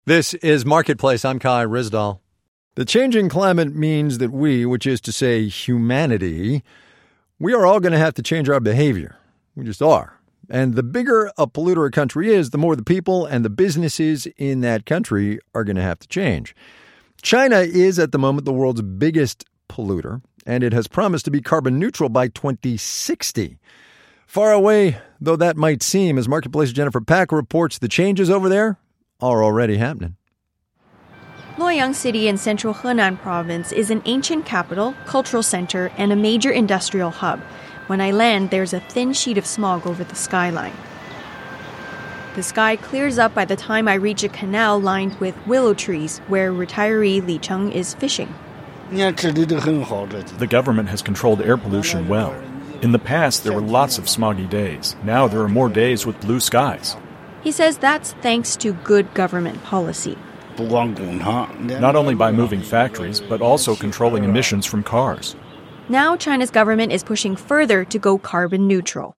This is Marketplace. I'm Kai Rizdal. The changing climate means that we, which is to say humanity, we are all going to have to change our behavior. We just are. And the bigger a polluter a country is, the more the people and the businesses in that country are going to have to change. China is, at the moment, the world's biggest polluter, and it has promised to be carbon neutral by 2060. Far away though that might seem, as Marketplace Jennifer Pack reports, the changes over there are already happening. Luoyang City in central Henan province is an ancient capital, cultural center, and a major industrial hub. When I land, there's a thin sheet of smog over the skyline. The sky clears up by the time I reach a canal lined with willow trees where retiree Li Cheng is fishing. The government has controlled air pollution well. In the past, there were lots of smoggy days. Now there are more days with blue skies. He says that's thanks to good government policy. Not only by moving factories, but also controlling emissions from cars. Now China's government is pushing further to go carbon neutral.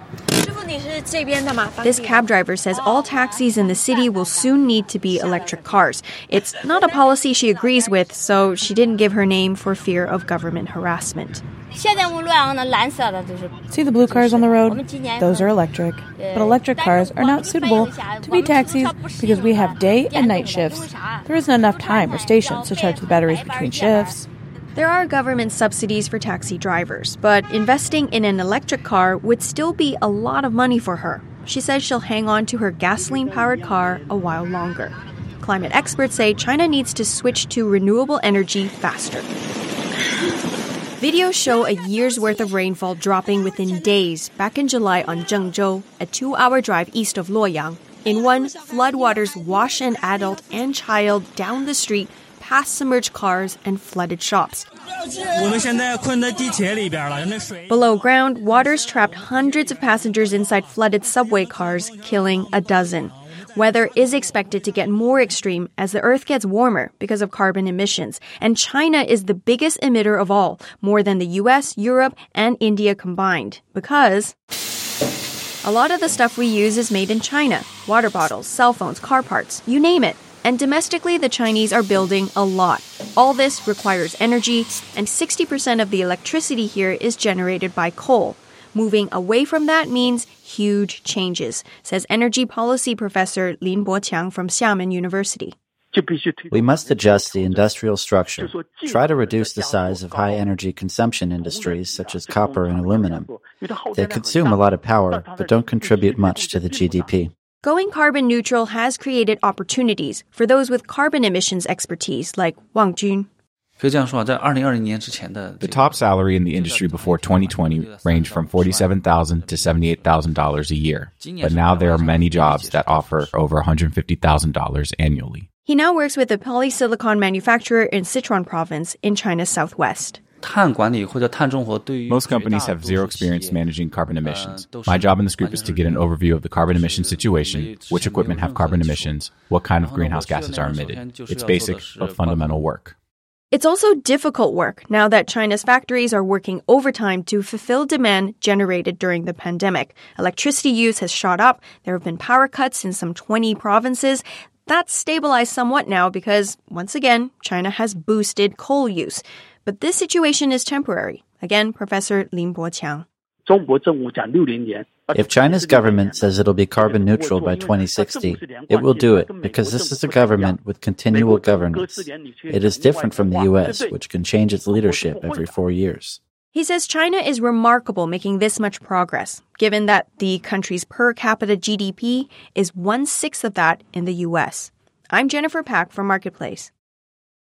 This cab driver says all taxis in the city will soon need to be electric cars. It's not a policy she agrees with, so she didn't give her name for fear of government harassment. See the blue cars on the road? Those are electric. But electric cars are not suitable to be taxis because we have day and night shifts. There isn't enough time or stations to charge the batteries between shifts. There are government subsidies for taxi drivers, but investing in an electric car would still be a lot of money for her. She says she'll hang on to her gasoline-powered car a while longer. Climate experts say China needs to switch to renewable energy faster. Videos show a year's worth of rainfall dropping within days back in July on Zhengzhou, a 2-hour drive east of Luoyang. In one, floodwaters wash an adult and child down the street past submerged cars and flooded shops. Below ground, waters trapped hundreds of passengers inside flooded subway cars, killing a dozen. Weather is expected to get more extreme as the Earth gets warmer because of carbon emissions. And China is the biggest emitter of all, more than the US, Europe, and India combined. Because a lot of the stuff we use is made in China. Water bottles, cell phones, car parts, you name it. And domestically, the Chinese are building a lot. All this requires energy, and 60% of the electricity here is generated by coal. Moving away from that means huge changes, says energy policy professor Lin Boqiang from Xiamen University. We must adjust the industrial structure, try to reduce the size of high-energy consumption industries such as copper and aluminum. They consume a lot of power, but don't contribute much to the GDP. Going carbon neutral has created opportunities for those with carbon emissions expertise like Wang Jun. The top salary in the industry before 2020 ranged from $47,000 to $78,000 a year, but now there are many jobs that offer over $150,000 annually. He now works with a polysilicon manufacturer in Sichuan province in China's southwest. Most companies have zero experience managing carbon emissions. My job in this group is to get an overview of the carbon emission situation, which equipment have carbon emissions, what kind of greenhouse gases are emitted. It's basic but fundamental work. It's also difficult work now that China's factories are working overtime to fulfill demand generated during the pandemic. Electricity use has shot up. There have been power cuts in some 20 provinces. That's stabilized somewhat now because, once again, China has boosted coal use. But this situation is temporary. Again, Professor Lin Boqiang. If China's government says it'll be carbon neutral by 2060, it will do it because this is a government with continual governance. It is different from the US, which can change its leadership every 4 years. He says China is remarkable making this much progress, given that the country's per capita GDP is 1/6 of that in the US. I'm Jennifer Pack from Marketplace.